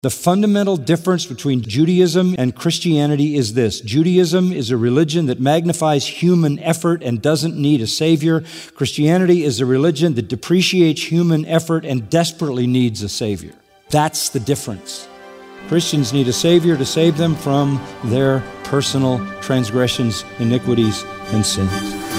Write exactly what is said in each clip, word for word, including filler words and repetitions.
The fundamental difference between Judaism and Christianity is this. Judaism is a religion that magnifies human effort and doesn't need a savior. Christianity is a religion that depreciates human effort and desperately needs a savior. That's the difference. Christians need a savior to save them from their personal transgressions, iniquities, and sins.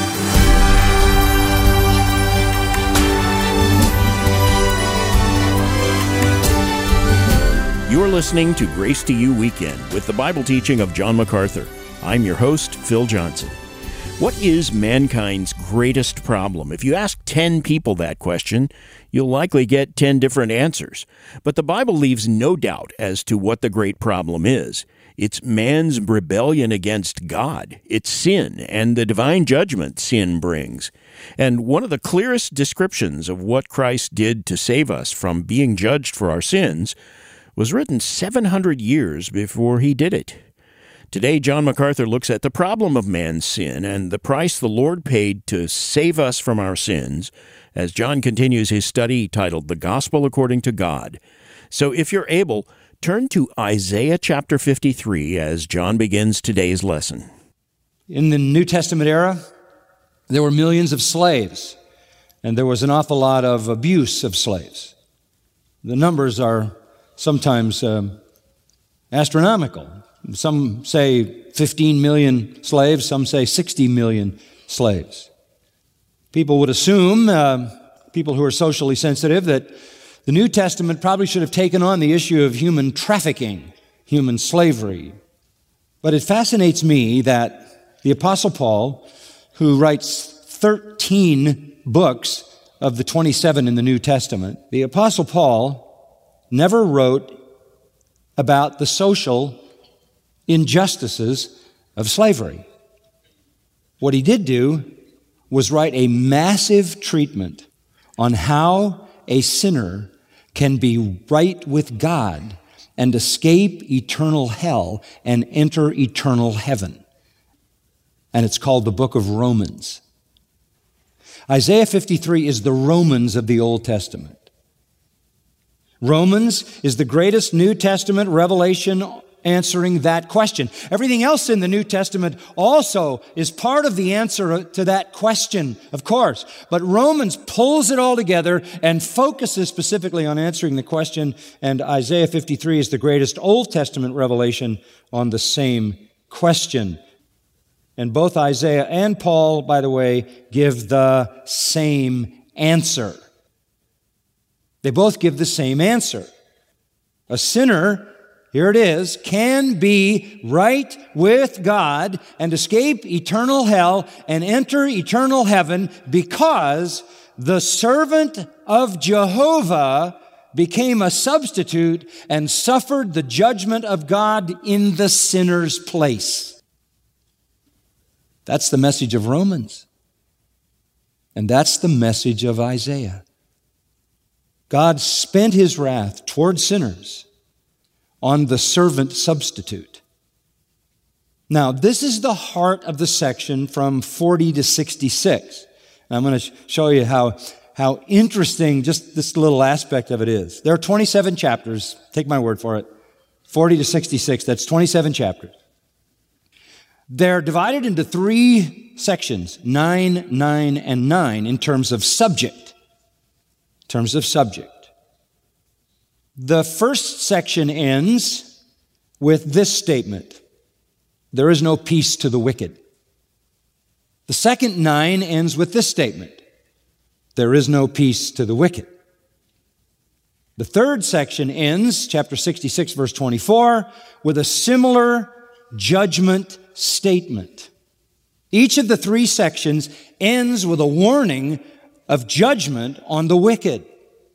You're listening to Grace to You Weekend with the Bible teaching of John MacArthur. I'm your host, Phil Johnson. What is mankind's greatest problem? If you ask ten people that question, you'll likely get ten different answers. But the Bible leaves no doubt as to what the great problem is. It's man's rebellion against God. It's sin and the divine judgment sin brings. And one of the clearest descriptions of what Christ did to save us from being judged for our sins was written seven hundred years before he did it. Today, John MacArthur looks at the problem of man's sin and the price the Lord paid to save us from our sins, as John continues his study titled The Gospel According to God. So if you're able, turn to Isaiah chapter fifty-three as John begins today's lesson. In the New Testament era, there were millions of slaves, and there was an awful lot of abuse of slaves. The numbers are sometimes um, astronomical. Some say fifteen million slaves, some say sixty million slaves. People would assume, uh, people who are socially sensitive, that the New Testament probably should have taken on the issue of human trafficking, human slavery. But it fascinates me that the Apostle Paul, who writes thirteen books of the twenty-seven in the New Testament, the Apostle Paul never wrote about the social injustices of slavery. What he did do was write a massive treatment on how a sinner can be right with God and escape eternal hell and enter eternal heaven. And it's called the book of Romans. Isaiah fifty-three is the Romans of the Old Testament. Romans is the greatest New Testament revelation answering that question. Everything else in the New Testament also is part of the answer to that question, of course. But Romans pulls it all together and focuses specifically on answering the question, and Isaiah fifty-three is the greatest Old Testament revelation on the same question. And both Isaiah and Paul, by the way, give the same answer. They both give the same answer. A sinner, here it is, can be right with God and escape eternal hell and enter eternal heaven because the servant of Jehovah became a substitute and suffered the judgment of God in the sinner's place. That's the message of Romans. And that's the message of Isaiah. God spent his wrath toward sinners on the servant substitute. Now, this is the heart of the section from forty to sixty-six. And I'm going to show you how, how interesting just this little aspect of it is. There are twenty-seven chapters. Take my word for it. forty to sixty-six, that's twenty-seven chapters. They're divided into three sections, nine, nine, and nine, in terms of subject. In terms of subject. The first section ends with this statement: there is no peace to the wicked. The second nine ends with this statement: there is no peace to the wicked. The third section ends, chapter sixty-six, verse twenty-four, with a similar judgment statement. Each of the three sections ends with a warning of judgment on the wicked.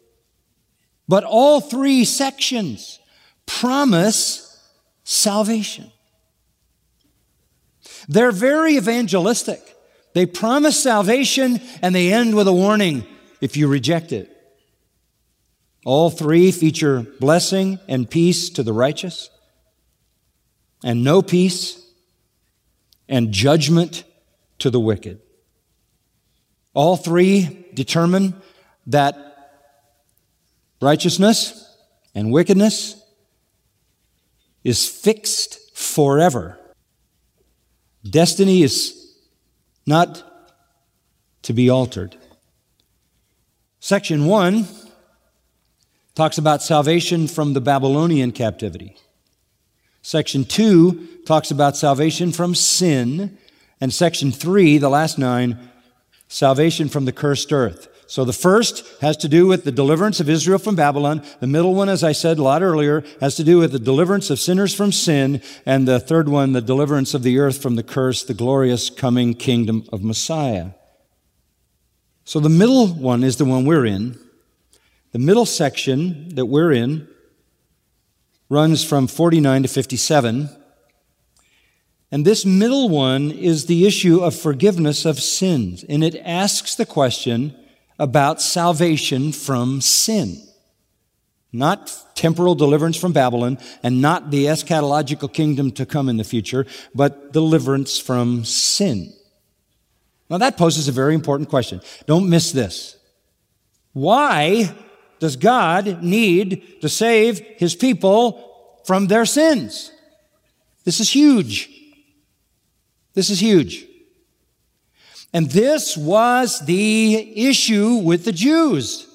But all three sections promise salvation. They're very evangelistic. They promise salvation and they end with a warning if you reject it. All three feature blessing and peace to the righteous, and no peace and judgment to the wicked. All three determine that righteousness and wickedness is fixed forever. Destiny is not to be altered. Section one talks about salvation from the Babylonian captivity. Section two talks about salvation from sin. And section three, the last nine, salvation from the cursed earth. So the first has to do with the deliverance of Israel from Babylon. The middle one, as I said a lot earlier, has to do with the deliverance of sinners from sin. And the third one, the deliverance of the earth from the curse, the glorious coming kingdom of Messiah. So the middle one is the one we're in. The middle section that we're in runs from forty-nine to fifty-seven. And this middle one is the issue of forgiveness of sins. And it asks the question about salvation from sin. Not temporal deliverance from Babylon and not the eschatological kingdom to come in the future, but deliverance from sin. Now that poses a very important question. Don't miss this. Why does God need to save His people from their sins? This is huge. This is huge. And this was the issue with the Jews.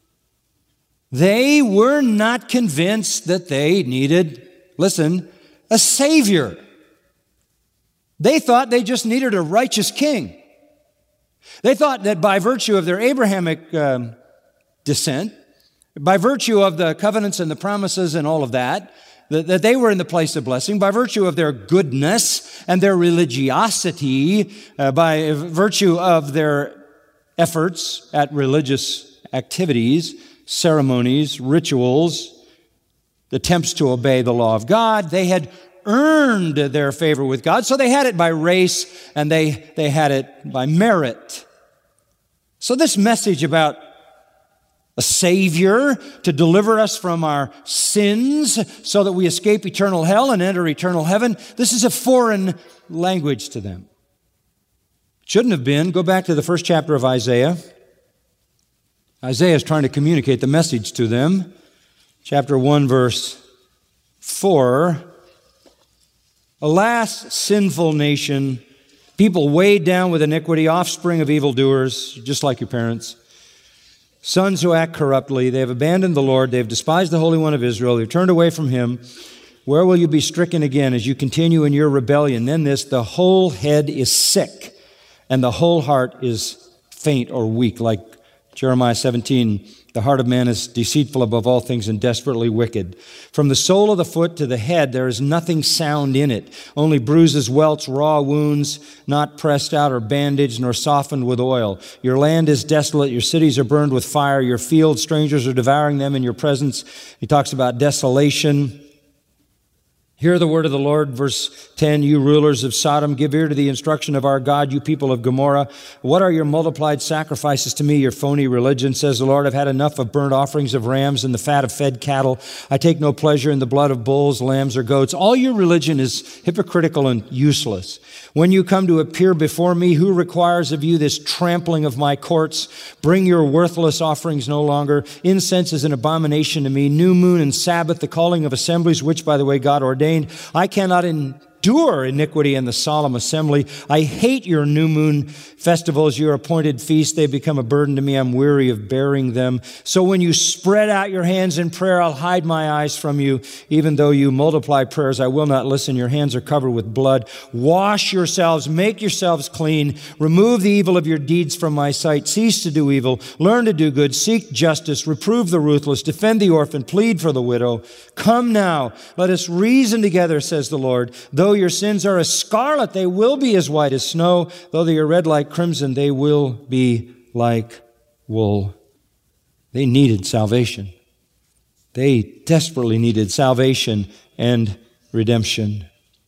They were not convinced that they needed, listen, a Savior. They thought they just needed a righteous king. They thought that by virtue of their Abrahamic um, descent, by virtue of the covenants and the promises and all of that, that they were in the place of blessing, by virtue of their goodness and their religiosity, uh, by virtue of their efforts at religious activities, ceremonies, rituals, attempts to obey the law of God, they had earned their favor with God. So they had it by race and they, they had it by merit. So this message about a Savior to deliver us from our sins so that we escape eternal hell and enter eternal heaven, this is a foreign language to them. Shouldn't have been. Go back to the first chapter of Isaiah. Isaiah is trying to communicate the message to them. Chapter one, verse four. Alas, sinful nation, people weighed down with iniquity, offspring of evildoers, just like your parents. Sons who act corruptly, they have abandoned the Lord, they have despised the Holy One of Israel, they have turned away from Him. Where will you be stricken again as you continue in your rebellion? Then this, the whole head is sick, and the whole heart is faint or weak, like Jeremiah seventeen, the heart of man is deceitful above all things and desperately wicked. From the sole of the foot to the head, there is nothing sound in it, only bruises, welts, raw wounds, not pressed out or bandaged, nor softened with oil. Your land is desolate, your cities are burned with fire, your fields, strangers are devouring them in your presence. He talks about desolation. Hear the word of the Lord, verse ten, you rulers of Sodom, give ear to the instruction of our God, you people of Gomorrah. What are your multiplied sacrifices to me, your phony religion? Says the Lord, I've had enough of burnt offerings of rams and the fat of fed cattle. I take no pleasure in the blood of bulls, lambs, or goats. All your religion is hypocritical and useless. When you come to appear before me, who requires of you this trampling of my courts? Bring your worthless offerings no longer. Incense is an abomination to me. New moon and Sabbath, the calling of assemblies, which, by the way, God ordained. I cannot endure iniquity in the solemn assembly. I hate your new moon festivals, your appointed feasts. They become a burden to me. I'm weary of bearing them. So when you spread out your hands in prayer, I'll hide my eyes from you. Even though you multiply prayers, I will not listen. Your hands are covered with blood. Wash yourselves, make yourselves clean. Remove the evil of your deeds from my sight. Cease to do evil. Learn to do good. Seek justice. Reprove the ruthless. Defend the orphan. Plead for the widow. Come now. Let us reason together, says the Lord. Though your sins are as scarlet, they will be as white as snow. Though they are red like crimson, they will be like wool. They needed salvation. They desperately needed salvation and redemption.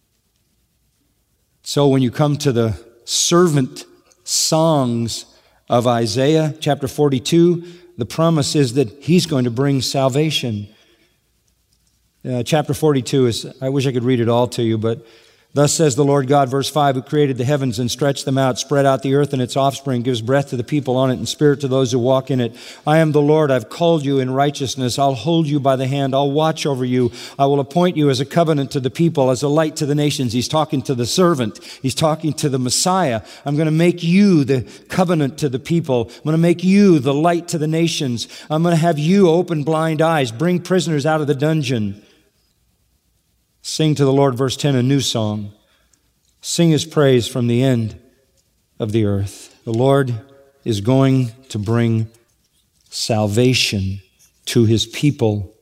So when you come to the servant songs of Isaiah chapter forty-two, the promise is that He's going to bring salvation. Uh, chapter forty-two is, I wish I could read it all to you, but Thus says the Lord God, verse five, who created the heavens and stretched them out, spread out the earth and its offspring, gives breath to the people on it and spirit to those who walk in it. I am the Lord. I've called you in righteousness. I'll hold you by the hand. I'll watch over you. I will appoint you as a covenant to the people, as a light to the nations. He's talking to the servant. He's talking to the Messiah. I'm going to make you the covenant to the people. I'm going to make you the light to the nations. I'm going to have you open blind eyes, bring prisoners out of the dungeon. Sing to the Lord, verse ten, a new song. Sing His praise from the end of the earth. The Lord is going to bring salvation to His people.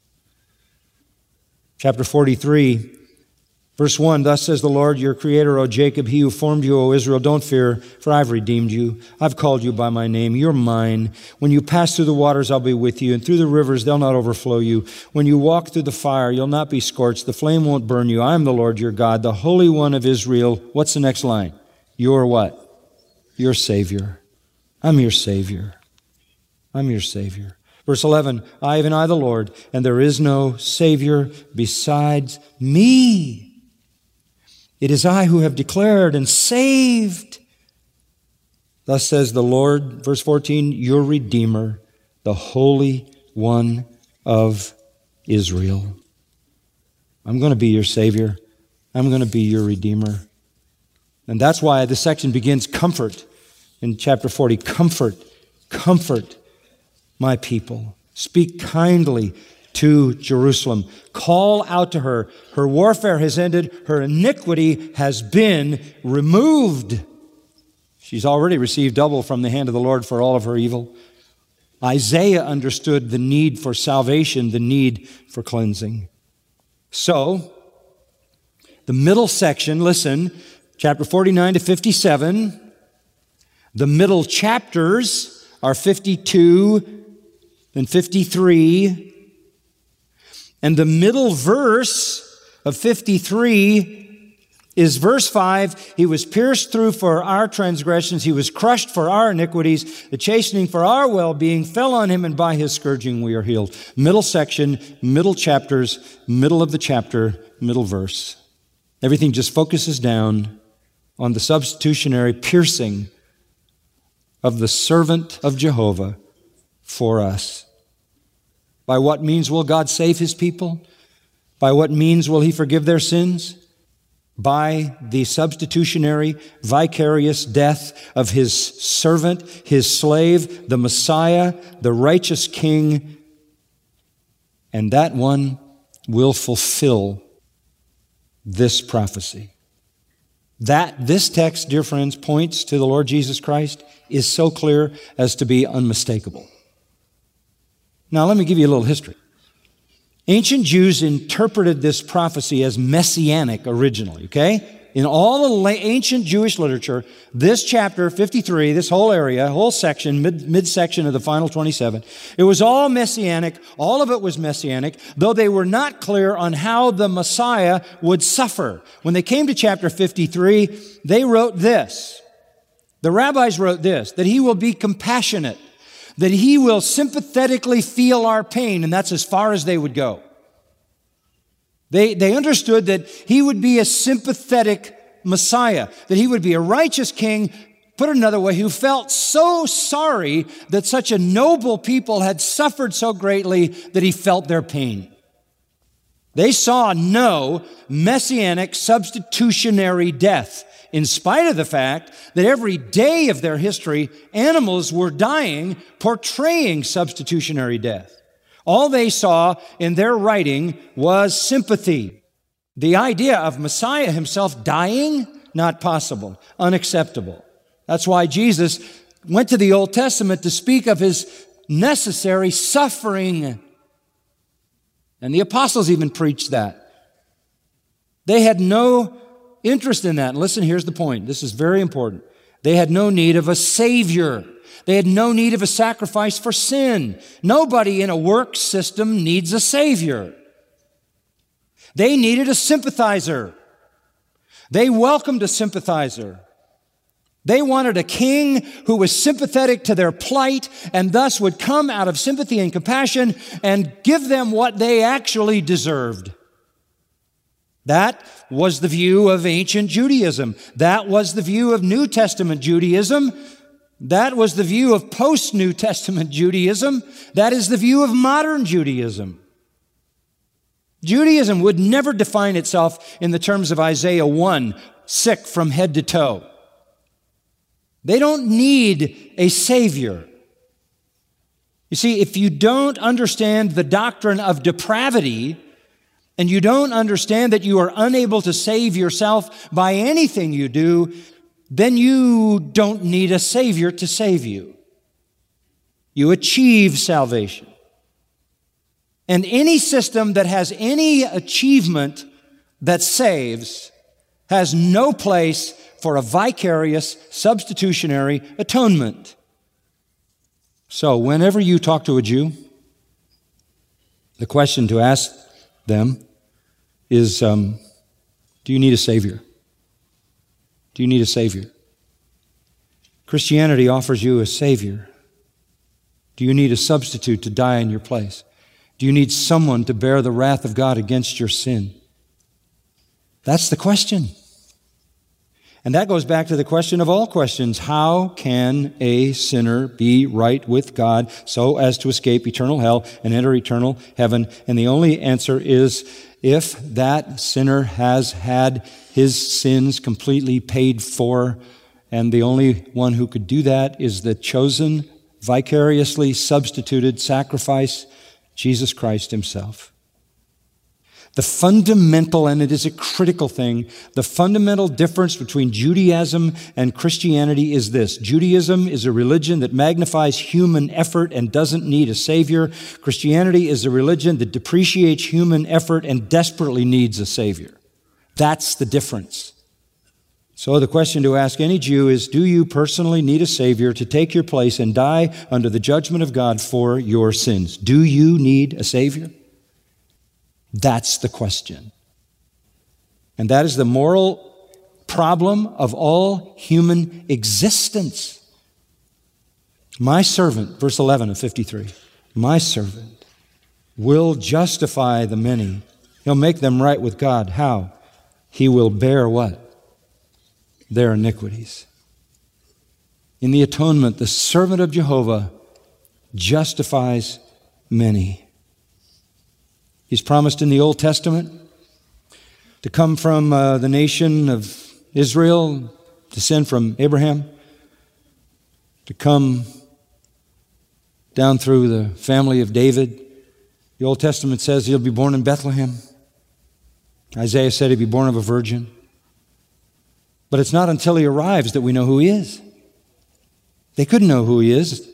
Chapter forty-three, verse one, thus says the Lord, your Creator, O Jacob, He who formed you, O Israel, don't fear, for I've redeemed you. I've called you by my name. You're mine. When you pass through the waters, I'll be with you, and through the rivers, they'll not overflow you. When you walk through the fire, you'll not be scorched. The flame won't burn you. I am the Lord your God, the Holy One of Israel. What's the next line? You're what? Your Savior. I'm your Savior. I'm your Savior. Verse eleven, I, even I, the Lord, and there is no Savior besides me. It is I who have declared and saved. Thus says the Lord, verse fourteen, your Redeemer, the Holy One of Israel. I'm going to be your Savior. I'm going to be your Redeemer. And that's why this section begins comfort in chapter forty. Comfort, comfort my people. Speak kindly to Jerusalem. Call out to her. Her warfare has ended. Her iniquity has been removed. She's already received double from the hand of the Lord for all of her evil. Isaiah understood the need for salvation, the need for cleansing. So, the middle section, listen, chapter forty-nine to fifty-seven, the middle chapters are fifty-two and fifty-three. And the middle verse of fifty-three is verse five. He was pierced through for our transgressions. He was crushed for our iniquities. The chastening for our well-being fell on Him, and by His scourging we are healed. Middle section, middle chapters, middle of the chapter, middle verse. Everything just focuses down on the substitutionary piercing of the servant of Jehovah for us. By what means will God save His people? By what means will He forgive their sins? By the substitutionary, vicarious death of His servant, His slave, the Messiah, the righteous King. And that one will fulfill this prophecy. That, this text, dear friends, points to the Lord Jesus Christ is so clear as to be unmistakable. Now, let me give you a little history. Ancient Jews interpreted this prophecy as messianic originally, okay? In all the ancient Jewish literature, this chapter fifty-three, this whole area, whole section, mid, midsection of the final twenty-seven, it was all messianic. All of it was messianic, though they were not clear on how the Messiah would suffer. When they came to chapter fifty-three, they wrote this. The rabbis wrote this, that He will be compassionate, that He will sympathetically feel our pain, and that's as far as they would go. They, they understood that He would be a sympathetic Messiah, that He would be a righteous King, put it another way, who felt so sorry that such a noble people had suffered so greatly that He felt their pain. They saw no messianic substitutionary death, in spite of the fact that every day of their history, animals were dying, portraying substitutionary death. All they saw in their writing was sympathy. The idea of Messiah Himself dying, not possible, unacceptable. That's why Jesus went to the Old Testament to speak of His necessary suffering. And the apostles even preached that. They had no interest in that. And listen, here's the point. This is very important. They had no need of a Savior. They had no need of a sacrifice for sin. Nobody in a work system needs a Savior. They needed a sympathizer. They welcomed a sympathizer. They wanted a king who was sympathetic to their plight and thus would come out of sympathy and compassion and give them what they actually deserved. That was the view of ancient Judaism. That was the view of New Testament Judaism. That was the view of post-New Testament Judaism. That is the view of modern Judaism. Judaism would never define itself in the terms of Isaiah one, sick from head to toe. They don't need a Savior. You see, if you don't understand the doctrine of depravity, and you don't understand that you are unable to save yourself by anything you do, then you don't need a Savior to save you. You achieve salvation. And any system that has any achievement that saves has no place for a vicarious, substitutionary atonement. So whenever you talk to a Jew, the question to ask them is, um, do you need a Savior? Do you need a Savior? Christianity offers you a Savior. Do you need a substitute to die in your place? Do you need someone to bear the wrath of God against your sin? That's the question. And that goes back to the question of all questions. How can a sinner be right with God so as to escape eternal hell and enter eternal heaven? And the only answer is if that sinner has had his sins completely paid for, and the only one who could do that is the chosen, vicariously substituted sacrifice, Jesus Christ himself. The fundamental, and it is a critical thing, the fundamental difference between Judaism and Christianity is this. Judaism is a religion that magnifies human effort and doesn't need a Savior. Christianity is a religion that depreciates human effort and desperately needs a Savior. That's the difference. So the question to ask any Jew is, do you personally need a Savior to take your place and die under the judgment of God for your sins? Do you need a Savior? That's the question. And that is the moral problem of all human existence. My servant, verse eleven of fifty-three, my servant will justify the many. He'll make them right with God. How? He will bear what? Their iniquities. In the atonement, the servant of Jehovah justifies many. He's promised in the Old Testament to come from uh, the nation of Israel, descend from Abraham, to come down through the family of David. The Old Testament says he'll be born in Bethlehem. Isaiah said he'd be born of a virgin. But it's not until he arrives that we know who he is. They couldn't know who he is.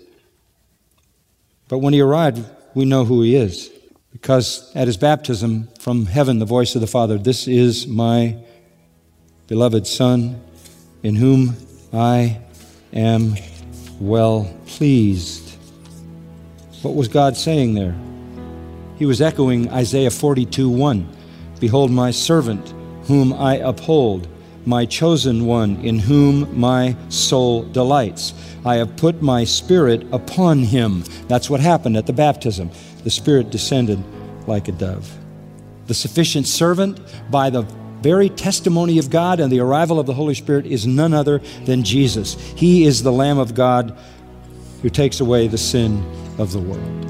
But when he arrived, we know who he is. Because at his baptism, from heaven, the voice of the Father, this is my beloved Son, in whom I am well pleased. What was God saying there? He was echoing Isaiah forty-two one. Behold my servant, whom I uphold, my chosen one, in whom my soul delights. I have put my Spirit upon him. That's what happened at the baptism. The Spirit descended like a dove. The sufficient servant, by the very testimony of God and the arrival of the Holy Spirit, is none other than Jesus. He is the Lamb of God who takes away the sin of the world.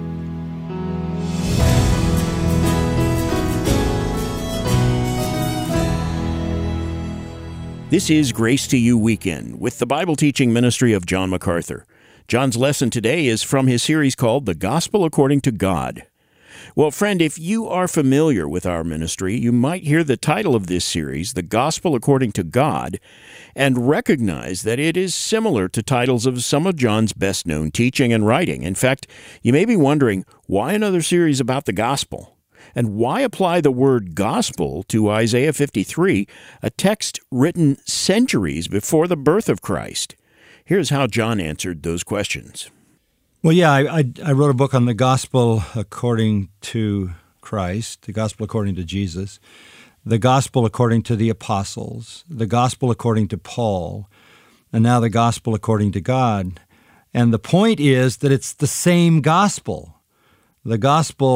This is Grace to You Weekend with the Bible teaching ministry of John MacArthur. John's lesson today is from his series called The Gospel According to God. Well, friend, if you are familiar with our ministry, you might hear the title of this series, The Gospel According to God, and recognize that it is similar to titles of some of John's best-known teaching and writing. In fact, you may be wondering, why another series about the gospel? And why apply the word gospel to Isaiah fifty-three, a text written centuries before the birth of Christ? Here's how John answered those questions. Well, yeah, I, I, I wrote a book on the gospel according to Christ, the gospel according to Jesus, the gospel according to the apostles, the gospel according to Paul, and now the gospel according to God. And the point is that it's the same gospel. The gospel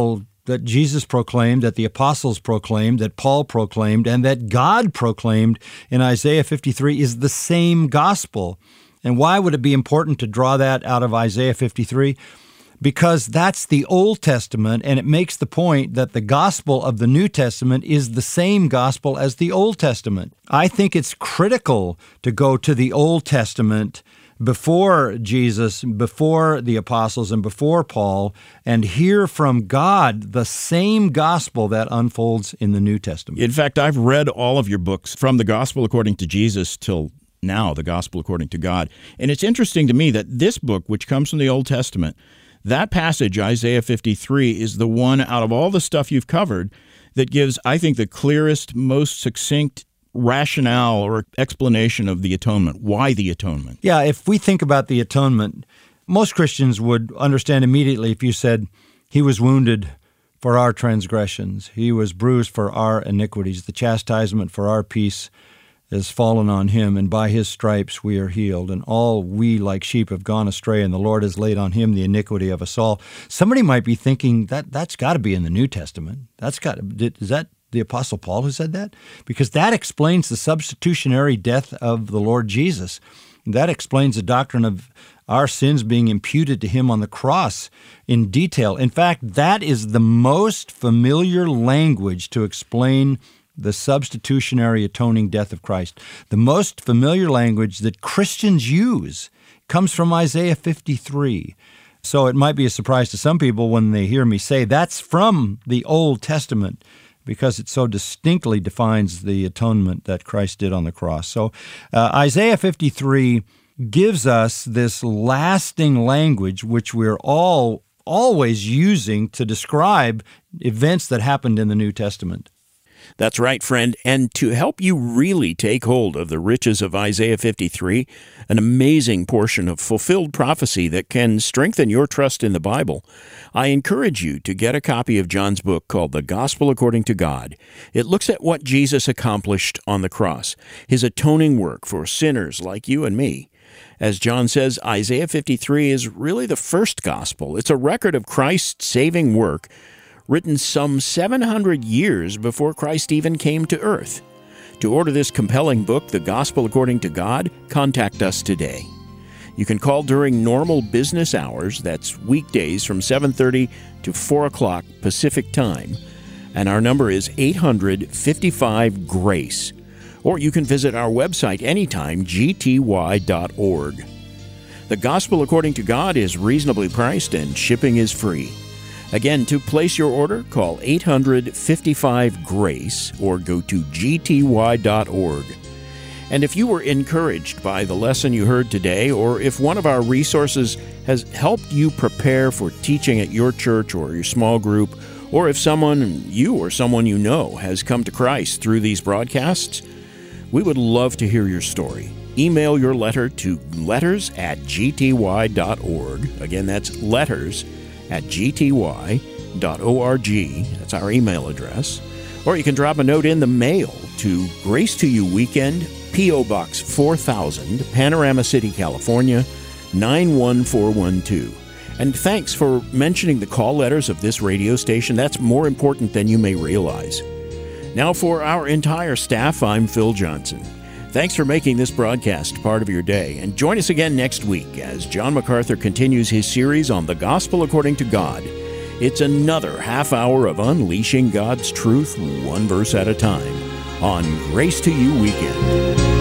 that Jesus proclaimed, that the apostles proclaimed, that Paul proclaimed, and that God proclaimed in Isaiah fifty-three is the same gospel. And why would it be important to draw that out of Isaiah fifty-three? Because that's the Old Testament, and it makes the point that the gospel of the New Testament is the same gospel as the Old Testament. I think it's critical to go to the Old Testament before Jesus, before the apostles, and before Paul, and hear from God the same gospel that unfolds in the New Testament. In fact, I've read all of your books from the Gospel According to Jesus till now, the Gospel According to God. And it's interesting to me that this book, which comes from the Old Testament, that passage, Isaiah fifty-three, is the one out of all the stuff you've covered that gives, I think, the clearest, most succinct rationale or explanation of the atonement. Why the atonement? Yeah, if we think about the atonement, most Christians would understand immediately if you said, he was wounded for our transgressions, he was bruised for our iniquities, the chastisement for our peace has fallen on him, and by his stripes we are healed, and all we like sheep have gone astray, and the Lord has laid on him the iniquity of us all. Somebody might be thinking, that, that's got to be in the New Testament. That's got to, is that the Apostle Paul who said that? Because that explains the substitutionary death of the Lord Jesus. That explains the doctrine of our sins being imputed to him on the cross in detail. In fact, that is the most familiar language to explain the substitutionary atoning death of Christ. The most familiar language that Christians use comes from Isaiah fifty-three. So it might be a surprise to some people when they hear me say that's from the Old Testament, because it so distinctly defines the atonement that Christ did on the cross. So uh, Isaiah fifty-three gives us this lasting language which we're all always using to describe events that happened in the New Testament. That's right, friend. And to help you really take hold of the riches of Isaiah fifty-three, an amazing portion of fulfilled prophecy that can strengthen your trust in the Bible, I encourage you to get a copy of John's book called The Gospel According to God. It looks at what Jesus accomplished on the cross, his atoning work for sinners like you and me. As John says, Isaiah fifty-three is really the first gospel. It's a record of Christ's saving work written some seven hundred years before Christ even came to earth. To order this compelling book, The Gospel According to God, contact us today. You can call during normal business hours, that's weekdays from seven thirty to four o'clock Pacific Time, and our number is eight hundred, fifty-five, GRACE. Or you can visit our website anytime, g t y dot org. The Gospel According to God is reasonably priced and shipping is free. Again, to place your order, call eight hundred, fifty-five, GRACE or go to g t y dot org. And if you were encouraged by the lesson you heard today, or if one of our resources has helped you prepare for teaching at your church or your small group, or if someone, you or someone you know, has come to Christ through these broadcasts, we would love to hear your story. Email your letter to letters at g t y dot org. Again, that's letters at g t y dot org. That's our email address. Or you can drop a note in the mail to Grace to You Weekend, P O. Box four thousand, Panorama City, California, nine one four one two. And thanks for mentioning the call letters of this radio station. That's more important than you may realize. Now for our entire staff, I'm Phil Johnson. Thanks for making this broadcast part of your day, and join us again next week as John MacArthur continues his series on the Gospel According to God. It's another half hour of unleashing God's truth one verse at a time on Grace to You Weekend.